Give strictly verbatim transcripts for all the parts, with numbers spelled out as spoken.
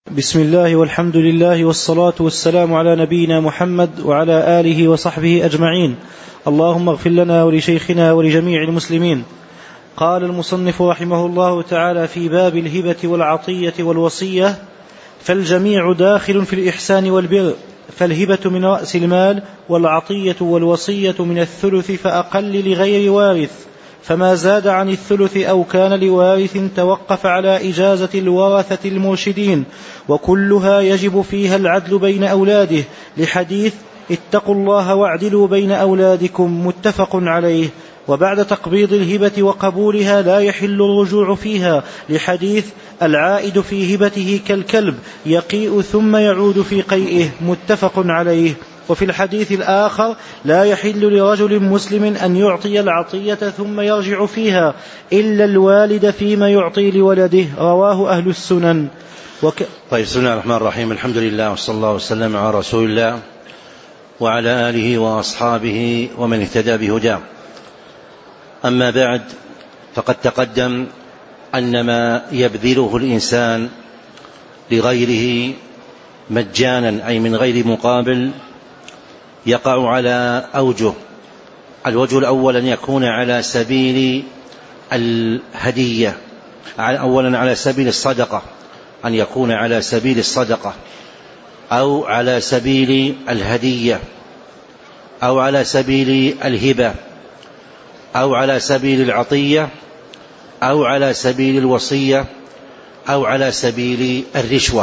بسم الله والحمد لله والصلاة والسلام على نبينا محمد وعلى آله وصحبه أجمعين. اللهم اغفر لنا ولشيخنا ولجميع المسلمين. قال المصنف رحمه الله تعالى في باب الهبة والعطية والوصية: فالجميع داخل في الإحسان والبر، فالهبة من رأس المال، والعطية والوصية من الثلث فأقل لغير وارث، فما زاد عن الثلث أو كان لوارث توقف على إجازة الورثة المرشدين، وكلها يجب فيها العدل بين أولاده، لحديث اتقوا الله واعدلوا بين أولادكم، متفق عليه. وبعد تقبيض الهبة وقبولها لا يحل الرجوع فيها، لحديث العائد في هبته كالكلب يقيء ثم يعود في قيئه، متفق عليه. وفي الحديث الآخر: لا يحل لرجل مسلم أن يعطي العطية ثم يرجع فيها إلا الوالد فيما يعطي لولده، رواه أهل السنن. وك... طيب، بسم الله الرحمن الرحيم. الحمد لله وصلى الله وسلم على رسول الله وعلى آله وأصحابه ومن اهتدى بهداه. أما بعد، فقد تقدم أن ما يبذله الإنسان لغيره مجانا أي من غير مقابل يقع على أوجه. الوجه الأول أن يكون على سبيل الهدية، أولا على سبيل الصدقة، أن يكون على سبيل الصدقة أو على سبيل الهدية أو على سبيل الهبة أو على سبيل العطية أو على سبيل الوصية أو على سبيل الرشوة.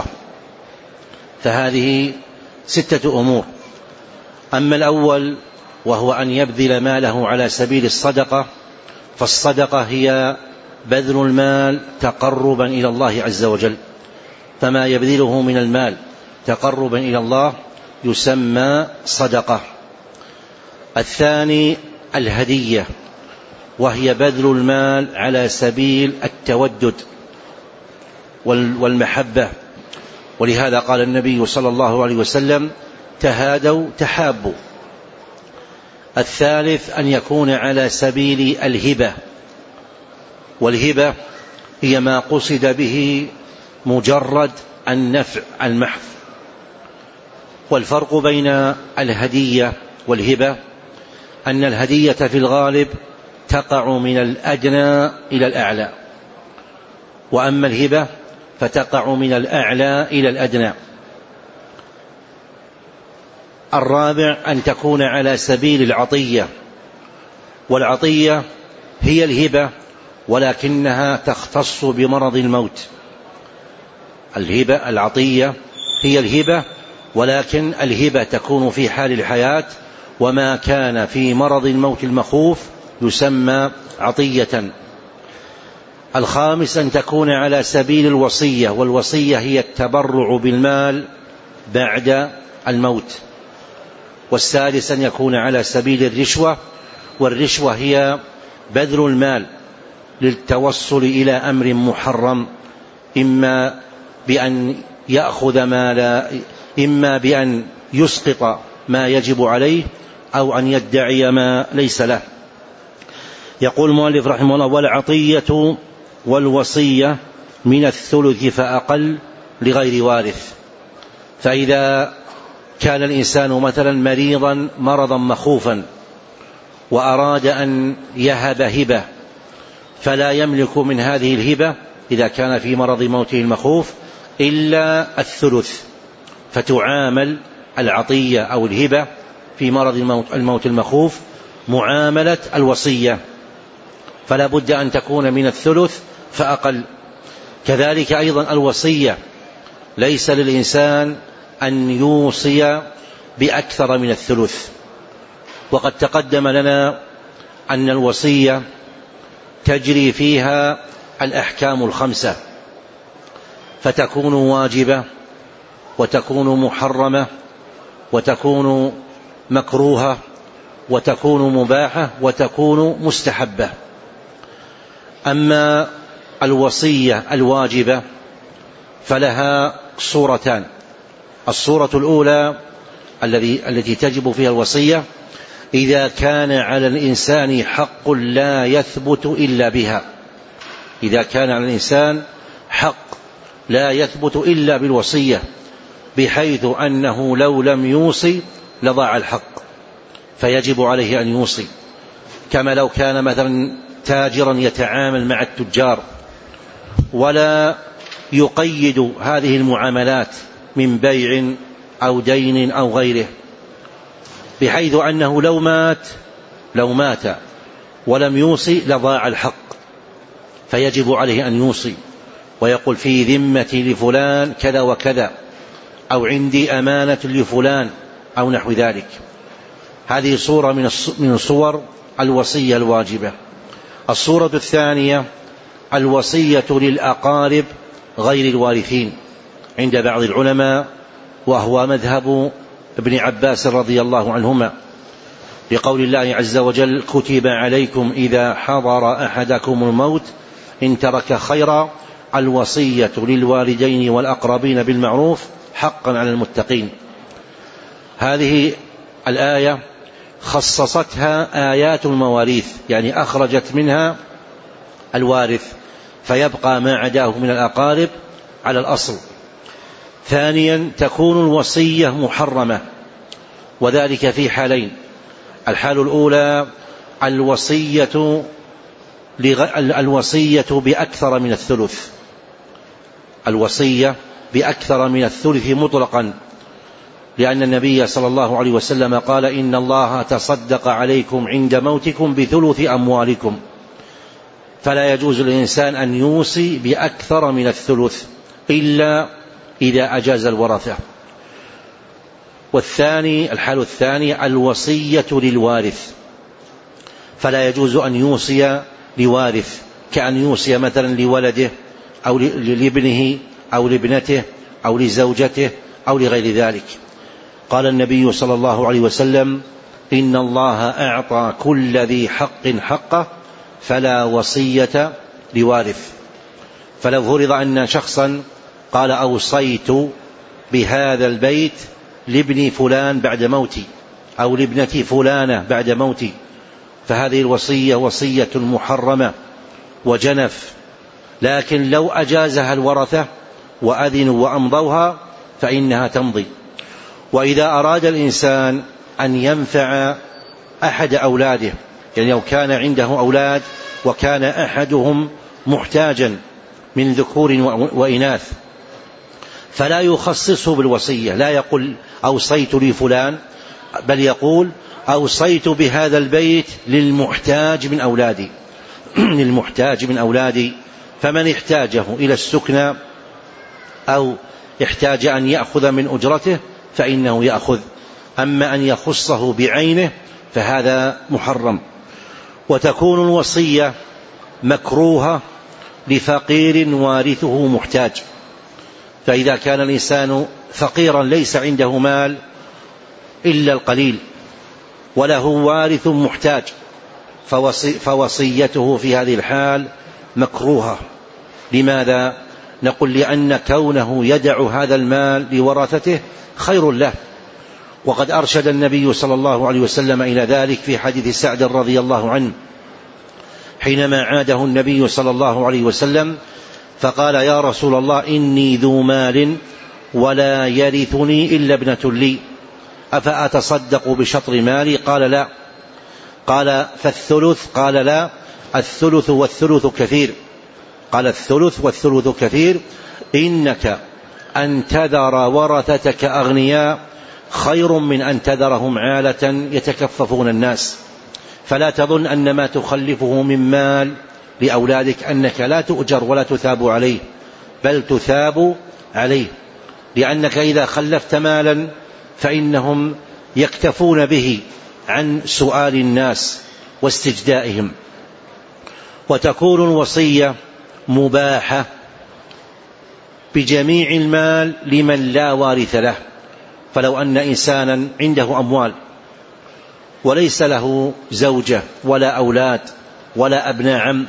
فهذه ستة أمور. أما الأول وهو أن يبذل ماله على سبيل الصدقة، فالصدقة هي بذل المال تقربا إلى الله عز وجل، فما يبذله من المال تقربا إلى الله يسمى صدقة. الثاني الهدية، وهي بذل المال على سبيل التودد والمحبة، ولهذا قال النبي صلى الله عليه وسلم: تهادوا تحابوا. الثالث أن يكون على سبيل الهبة، والهبة هي ما قصد به مجرد النفع المحض. والفرق بين الهدية والهبة أن الهدية في الغالب تقع من الأدنى إلى الأعلى، وأما الهبة فتقع من الأعلى إلى الأدنى. الرابع أن تكون على سبيل العطية، والعطية هي الهبة ولكنها تختص بمرض الموت. الهبة العطية هي الهبة، ولكن الهبة تكون في حال الحياة، وما كان في مرض الموت المخوف يسمى عطية. الخامس أن تكون على سبيل الوصية، والوصية هي التبرع بالمال بعد الموت. والسادس أن يكون على سبيل الرشوة، والرشوة هي بذل المال للتوصل إلى أمر محرم، إما بأن يأخذ ما لا إما بأن يسقط ما يجب عليه أو أن يدعي ما ليس له. يقول المؤلف رحمه الله: والعطية والوصية من الثلث فأقل لغير وارث. فإذا كان الإنسان مثلا مريضا مرضا مخوفا وأراد أن يهب هبة، فلا يملك من هذه الهبة إذا كان في مرض موته المخوف إلا الثلث، فتعامل العطية أو الهبة في مرض الموت, الموت المخوف معاملة الوصية، فلا بد أن تكون من الثلث فأقل. كذلك أيضا الوصية ليس للإنسان أن يوصي بأكثر من الثلث. وقد تقدم لنا أن الوصية تجري فيها الأحكام الخمسة، فتكون واجبة وتكون محرمة وتكون مكروهة وتكون مباحة وتكون مستحبة. أما الوصية الواجبة فلها صورتان. الصورة الأولى الذي التي تجب فيها الوصية إذا كان على الإنسان حق لا يثبت إلا بها، إذا كان على الإنسان حق لا يثبت إلا بالوصية، بحيث أنه لو لم يوصي لضاع الحق، فيجب عليه أن يوصي، كما لو كان مثلا تاجرا يتعامل مع التجار ولا يقيد هذه المعاملات من بيع أو دين أو غيره، بحيث أنه لو مات لو مات ولم يوصي لضاع الحق، فيجب عليه أن يوصي ويقول في ذمتي لفلان كذا وكذا، أو عندي أمانة لفلان أو نحو ذلك. هذه صورة من صور الوصية الواجبة. الصورة الثانية الوصية للأقارب غير الوارثين عند بعض العلماء، وهو مذهب ابن عباس رضي الله عنهما، لقول الله عز وجل: كتب عليكم إذا حضر أحدكم الموت إن ترك خيرا الوصية للوالدين والأقربين بالمعروف حقا على المتقين. هذه الآية خصصتها آيات المواريث، يعني أخرجت منها الوارث، فيبقى ما عداه من الأقارب على الأصل. ثانيا تكون الوصية محرمة، وذلك في حالين: الحال الأولى الوصية الوصية بأكثر من الثلث، الوصية بأكثر من الثلث مطلقا، لأن النبي صلى الله عليه وسلم قال: إن الله تصدق عليكم عند موتكم بثلث أموالكم، فلا يجوز للإنسان أن يوصي بأكثر من الثلث إلا إذا أجاز الورثة. والثاني الحال الثاني الوصية للوارث، فلا يجوز أن يوصي لوارث، كأن يوصي مثلا لولده أو لابنه أو لابنته أو لزوجته أو لغير ذلك. قال النبي صلى الله عليه وسلم: إن الله أعطى كل ذي حق حقه فلا وصية لوارث. فلو فرض أن شخصا قال: أوصيت بهذا البيت لابن فلان بعد موتي أو لابنتي فلانة بعد موتي، فهذه الوصية وصية محرمة وجنف، لكن لو أجازها الورثة وأذنوا وأمضوها فإنها تمضي. وإذا أراد الإنسان أن ينفع أحد أولاده، يعني لو كان عنده أولاد وكان أحدهم محتاجا من ذكور وإناث، فلا يخصصه بالوصية، لا يقول أوصيت لي فلان، بل يقول أوصيت بهذا البيت للمحتاج من أولادي للمحتاج من أولادي فمن احتاجه إلى السكنى أو احتاج أن يأخذ من أجرته فإنه يأخذ، أما أن يخصه بعينه فهذا محرم. وتكون الوصية مكروهة لفقير وارثه محتاج، فإذا كان الإنسان فقيرا ليس عنده مال إلا القليل وله وارث محتاج، فوصي فوصيته في هذه الحال مكروهة. لماذا؟ نقول: لأن كونه يدع هذا المال لورثته خير له، وقد أرشد النبي صلى الله عليه وسلم إلى ذلك في حديث سعد رضي الله عنه، حينما عاده النبي صلى الله عليه وسلم فقال: يا رسول الله إني ذو مال ولا يرثني إلا ابنة لي، أفأتصدق بشطر مالي؟ قال: لا. قال: فالثلث؟ قال: لا، الثلث والثلث كثير. قال: الثلث والثلث كثير، إنك أن تذر ورثتك أغنياء خير من أن تذرهم عالة يتكففون الناس. فلا تظن أن ما تخلفه من مال لأولادك أنك لا تؤجر ولا تثاب عليه، بل تثاب عليه، لأنك إذا خلفت مالا فإنهم يكتفون به عن سؤال الناس واستجدائهم. وتكون الوصية مباحة بجميع المال لمن لا وارث له، فلو أن إنسانا عنده أموال وليس له زوجة ولا أولاد ولا أبناء عم،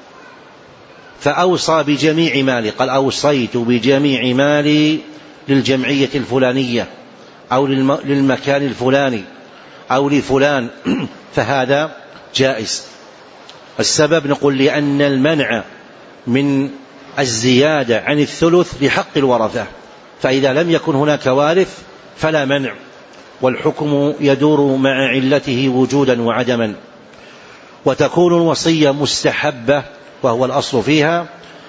فأوصى بجميع مالي، قال: أوصيت بجميع مالي للجمعية الفلانية أو للمكان الفلاني أو لفلان، فهذا جائز. السبب نقول لأن المنع من الزيادة عن الثلث لحق الورثة، فإذا لم يكن هناك وارث فلا منع، والحكم يدور مع علته وجودا وعدما. وتكون الوصية مستحبة وهو الأصل فيها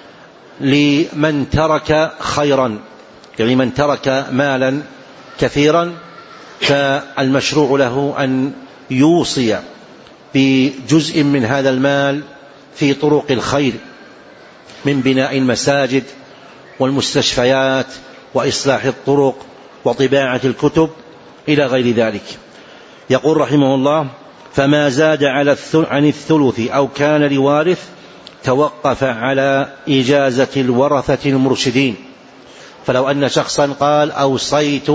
لمن ترك خيرا، يعني من ترك مالا كثيرا فالمشروع له أن يوصي بجزء من هذا المال في طرق الخير من بناء المساجد والمستشفيات وإصلاح الطرق وطباعة الكتب إلى غير ذلك. يقول رحمه الله: فما زاد على عن الثلث أو كان لوارث توقف على إجازة الورثة المرشدين. فلو أن شخصا قال: أوصيت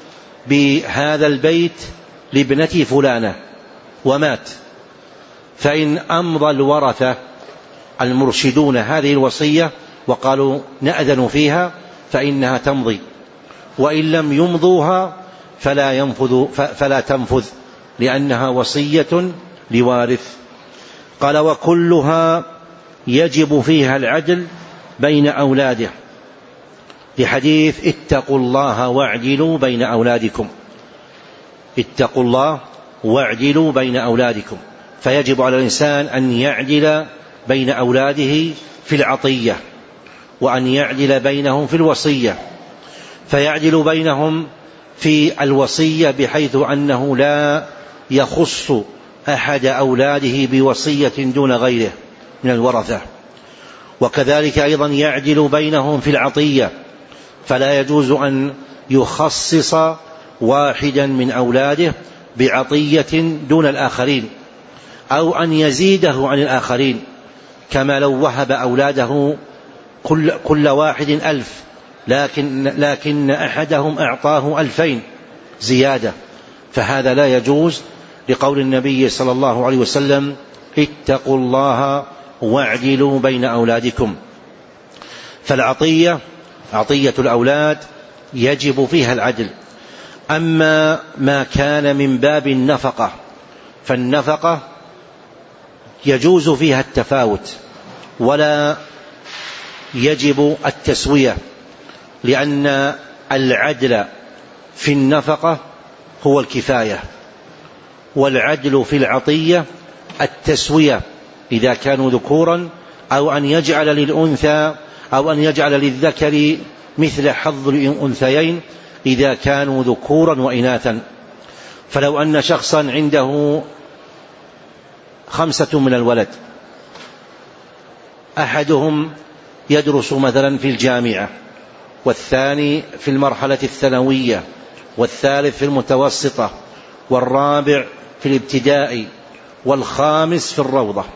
بهذا البيت لابنتي فلانة ومات، فإن أمضى الورثة المرشدون هذه الوصية وقالوا نأذن فيها فإنها تمضي، وإن لم يمضوها فلا ينفذ فلا تنفذ لأنها وصية لوارث. قال: وكلها يجب فيها العدل بين أولاده، لحديث اتقوا الله واعدلوا بين أولادكم. اتقوا الله واعدلوا بين أولادكم، فيجب على الإنسان أن يعدل بين أولاده في العطية، وأن يعدل بينهم في الوصية. فيعدل بينهم في الوصية بحيث أنه لا يخص أحد أولاده بوصية دون غيره من الورثة. وكذلك أيضا يعدل بينهم في العطية، فلا يجوز أن يخصص واحدا من أولاده بعطية دون الآخرين، أو أن يزيده عن الآخرين، كما لو وهب أولاده كل, كل واحد ألف، لكن, لكن أحدهم أعطاه ألفين زيادة، فهذا لا يجوز، لقول النبي صلى الله عليه وسلم: اتقوا الله واعدلوا بين أولادكم. فالعطية عطية الأولاد يجب فيها العدل. أما ما كان من باب النفقة فالنفقة يجوز فيها التفاوت ولا يجب التسوية، لأن العدل في النفقة هو الكفاية، والعدل في العطية التسوية إذا كانوا ذكورا، أو أن يجعل للأنثى أو أن يجعل للذكر مثل حظ الأنثيين إذا كانوا ذكورا وإناثا. فلو أن شخصا عنده خمسة من الولد، أحدهم يدرس مثلا في الجامعة، والثاني في المرحلة الثانوية، والثالث في المتوسطة، والرابع في الابتدائي، والخامس في الروضة،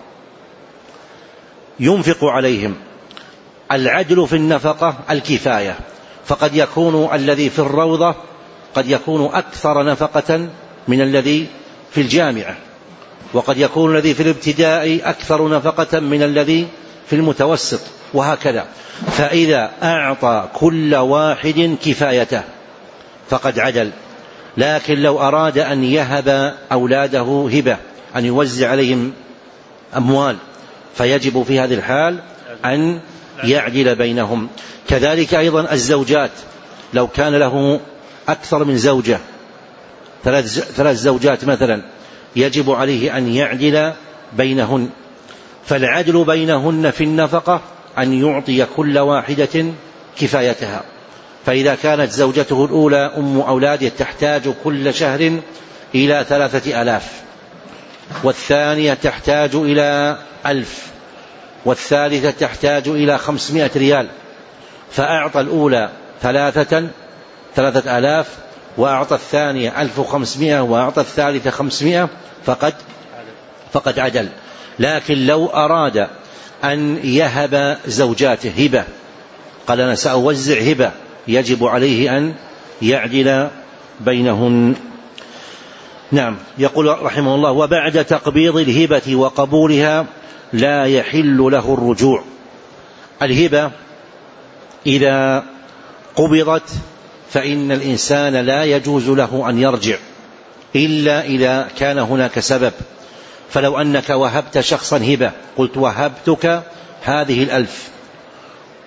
ينفق عليهم. العدل في النفقة الكفاية، فقد يكون الذي في الروضة قد يكون أكثر نفقة من الذي في الجامعة، وقد يكون الذي في الابتدائي أكثر نفقة من الذي في المتوسط، وهكذا. فإذا أعطى كل واحد كفايته فقد عدل. لكن لو أراد أن يهب أولاده هبة، أن يوزع عليهم أموال، فيجب في هذه الحال أن يعدل بينهم. كذلك أيضا الزوجات، لو كان له أكثر من زوجة، ثلاث, ثلاث زوجات مثلا، يجب عليه أن يعدل بينهن. فالعدل بينهن في النفقة أن يعطي كل واحدة كفايتها. فإذا كانت زوجته الأولى أم أولاده تحتاج كل شهر إلى ثلاثة آلاف، والثانية تحتاج إلى ألف، والثالثة تحتاج إلى خمسمائة ريال، فأعطى الأولى ثلاثة ثلاثة آلاف، وأعطى الثانية ألف وخمسمائة، وأعطى الثالثة خمسمائة، فقد فقد عدل. لكن لو أراد أن يهب زوجاته هبة، قال أنا سأوزع هبة، يجب عليه أن يعدل بينهن. نعم. يقول رحمه الله: وبعد تقبيض الهبة وقبولها لا يحل له الرجوع. الهبة إذا قبضت فإن الإنسان لا يجوز له أن يرجع إلا إذا كان هناك سبب. فلو أنك وهبت شخصا هبة، قلت وهبتك هذه الألف،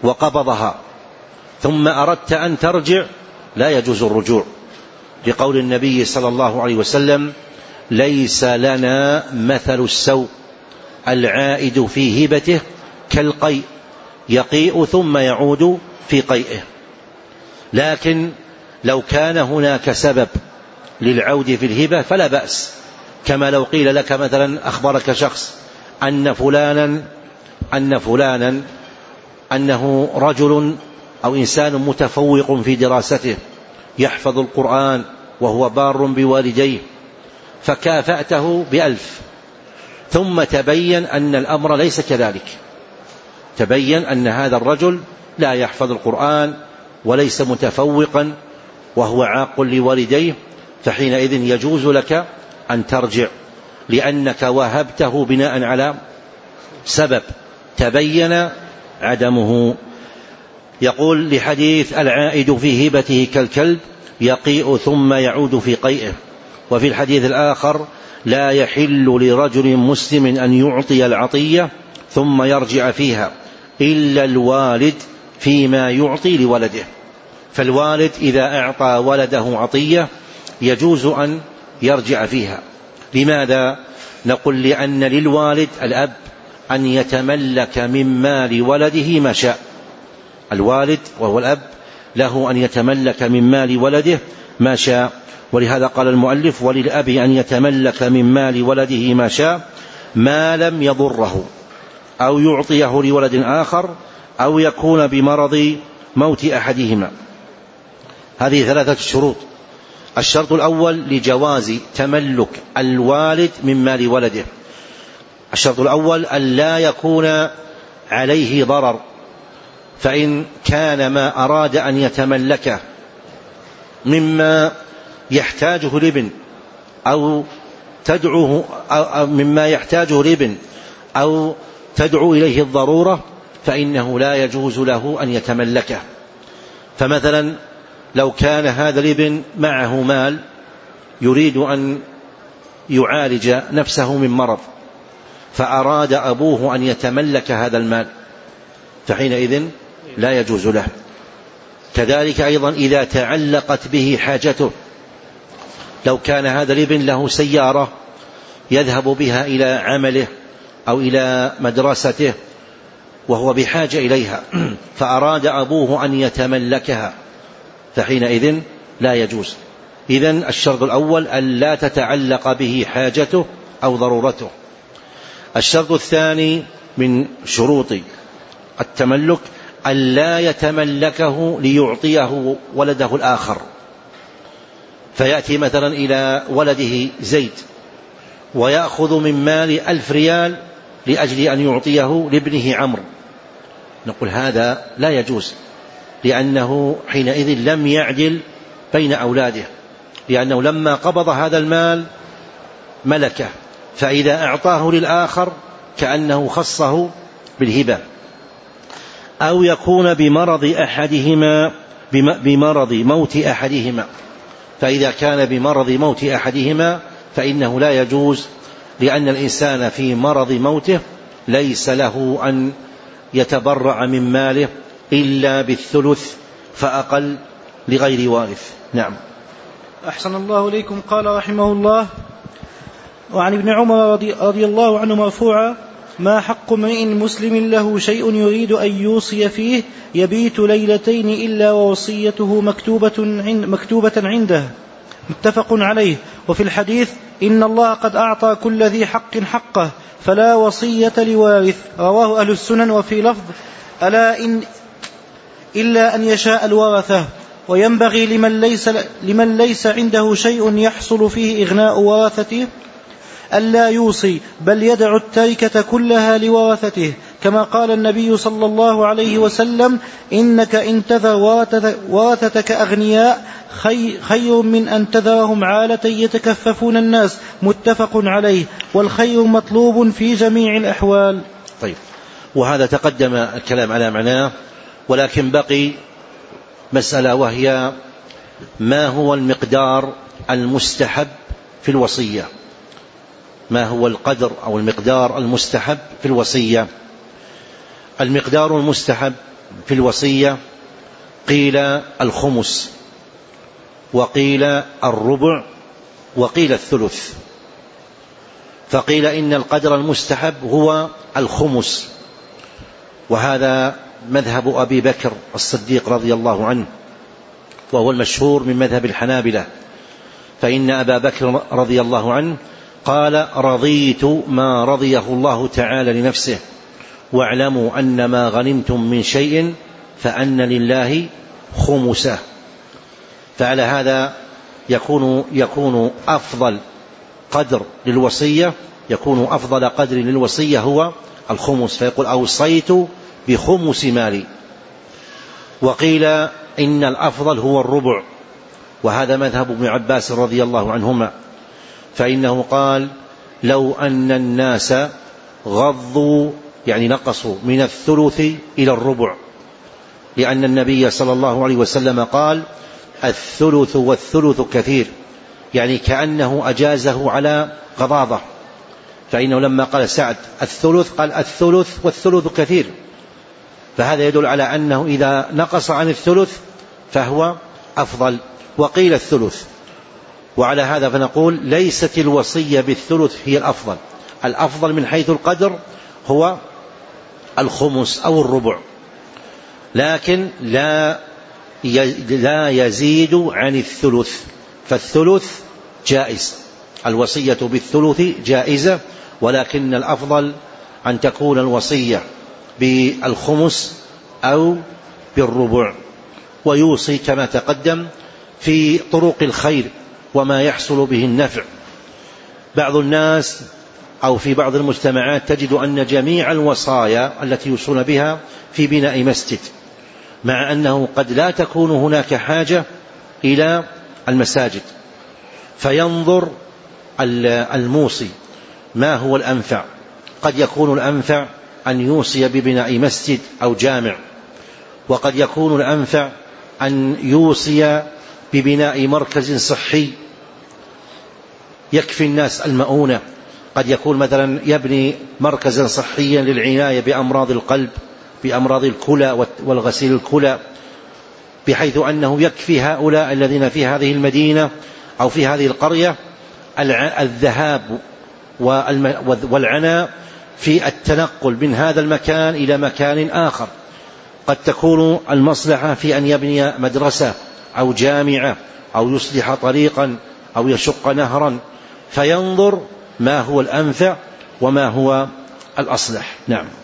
وقبضها ثم أردت أن ترجع لا يجوز الرجوع، لقول النبي صلى الله عليه وسلم: ليس لنا مثل السوء العائد في هبته كالقيء يقيء ثم يعود في قيئه. لكن لو كان هناك سبب للعود في الهبة فلا بأس، كما لو قيل لك مثلا أخبرك شخص أن فلانا أن فلانا أنه رجل أو إنسان متفوق في دراسته يحفظ القرآن وهو بار بوالديه، فكافأته بألف، ثم تبين أن الأمر ليس كذلك، تبين أن هذا الرجل لا يحفظ القرآن وليس متفوقا وهو عاق لوالديه، فحينئذ يجوز لك أن ترجع، لأنك وهبته بناء على سبب تبين عدمه. يقول لحديث: العائد في هبته كالكلب يقيء ثم يعود في قيئه. وفي الحديث الآخر: لا يحل لرجل مسلم أن يعطي العطية ثم يرجع فيها إلا الوالد فيما يعطي لولده. فالوالد إذا أعطى ولده عطية يجوز أن يرجع فيها. لماذا؟ نقول: لأن للوالد الأب أن يتملك من مال ولده ما شاء. الوالد وهو الأب له أن يتملك من مال ولده ما شاء، ولهذا قال المؤلف: وللأب أن يتملك من مال ولده ما شاء ما لم يضره أو يعطيه لولد آخر أو يكون بمرض موت أحدهما. هذه ثلاثة شروط. الشرط الأول لجواز تملك الوالد من مال ولده. الشرط الأول أن لا يكون عليه ضرر، فإن كان ما أراد أن يتملكه مما يحتاجه الابن أو تدعوه أو مما يحتاجه الابن أو تدعو إليه الضرورة فإنه لا يجوز له أن يتملكه. فمثلا لو كان هذا الابن معه مال يريد أن يعالج نفسه من مرض، فأراد أبوه أن يتملك هذا المال، فحينئذ لا يجوز له. كذلك أيضا إذا تعلقت به حاجته، لو كان هذا الابن له سيارة يذهب بها إلى عمله أو إلى مدرسته وهو بحاجة إليها، فأراد أبوه أن يتملكها، فحينئذ لا يجوز. إذن الشرط الأول أن لا تتعلق به حاجته أو ضرورته. الشرط الثاني من شروط التملك أن لا يتملكه ليعطيه ولده الآخر، فيأتي مثلا إلى ولده زيد ويأخذ من مال ألف ريال لأجل أن يعطيه لابنه عمرو، نقول هذا لا يجوز، لأنه حينئذ لم يعدل بين أولاده، لأنه لما قبض هذا المال ملكه، فإذا أعطاه للآخر كأنه خصه بالهبة. أو يكون بمرض أحدهما بمرض موت أحدهما، فإذا كان بمرض موت أحدهما فإنه لا يجوز، لأن الإنسان في مرض موته ليس له أن يتبرع من ماله إلا بالثلث فأقل لغير وارث. نعم. أحسن الله إليكم. قال رحمه الله: وعن ابن عمر رضي, رضي الله عنه مرفوعا: ما حق امرئ مسلم له شيء يريد أن يوصي فيه يبيت ليلتين إلا ووصيته مكتوبة, عند مكتوبة عنده. متفق عليه. وفي الحديث: إن الله قد أعطى كل ذي حق حقه فلا وصية لوارث. رواه أهل السنن. وفي لفظ: ألا إن إلا أن يشاء الورثة. وينبغي لمن ليس, لمن ليس عنده شيء يحصل فيه إغناء ورثته ألا يوصي، بل يدع التركة كلها لورثته، كما قال النبي صلى الله عليه وسلم: إنك إن تذر ورثتك أغنياء خير من أن تذرهم عالة يتكففون الناس. متفق عليه. والخير مطلوب في جميع الأحوال. طيب، وهذا تقدم الكلام على معناه، ولكن بقي مسألة، وهي ما هو المقدار المستحب في الوصية؟ ما هو القدر أو المقدار المستحب في الوصية؟ المقدار المستحب في الوصية قيل الخمس، وقيل الربع، وقيل الثلث. فقيل إن القدر المستحب هو الخمس، وهذا مذهب أبي بكر الصديق رضي الله عنه، وهو المشهور من مذهب الحنابلة، فإن أبا بكر رضي الله عنه قال: رضيت ما رضيه الله تعالى لنفسه، واعلموا أن ما غنمتم من شيء فأن لله خمسه. فعلى هذا يكون, يكون أفضل قدر للوصية يكون أفضل قدر للوصية هو الخمس، فيقول: أوصيت بخمس مالي. وقيل إن الأفضل هو الربع، وهذا مذهب ابن عباس رضي الله عنهما، فإنه قال: لو أن الناس غضوا يعني نقصوا من الثلث إلى الربع، لأن النبي صلى الله عليه وسلم قال: الثلث والثلث كثير، يعني كأنه أجازه على غضاضة، فإنه لما قال سعد الثلث قال الثلث والثلث كثير، فهذا يدل على أنه إذا نقص عن الثلث فهو أفضل. وقيل الثلث. وعلى هذا فنقول: ليست الوصية بالثلث هي الأفضل، الأفضل من حيث القدر هو الخمس أو الربع، لكن لا لا يزيد عن الثلث، فالثلث جائز، الوصية بالثلث جائزة، ولكن الأفضل أن تكون الوصية بالخمس أو بالربع. ويوصي كما تقدم في طرق الخير وما يحصل به النفع. بعض الناس أو في بعض المجتمعات تجد أن جميع الوصايا التي يوصون بها في بناء مسجد، مع أنه قد لا تكون هناك حاجة إلى المساجد، فينظر الموصي ما هو الأنفع. قد يكون الأنفع أن يوصي ببناء مسجد أو جامع، وقد يكون الأنفع أن يوصي ببناء مركز صحي يكفي الناس المؤونة. قد يكون مثلا يبني مركزا صحيا للعناية بأمراض القلب، بأمراض الكلى والغسيل الكلى، بحيث أنه يكفي هؤلاء الذين في هذه المدينة أو في هذه القرية الذهاب والعناء في التنقل من هذا المكان إلى مكان آخر. قد تكون المصلحة في أن يبني مدرسة أو جامعة أو يصلح طريقا أو يشق نهرا، فينظر ما هو الأنفع وما هو الأصلح. نعم.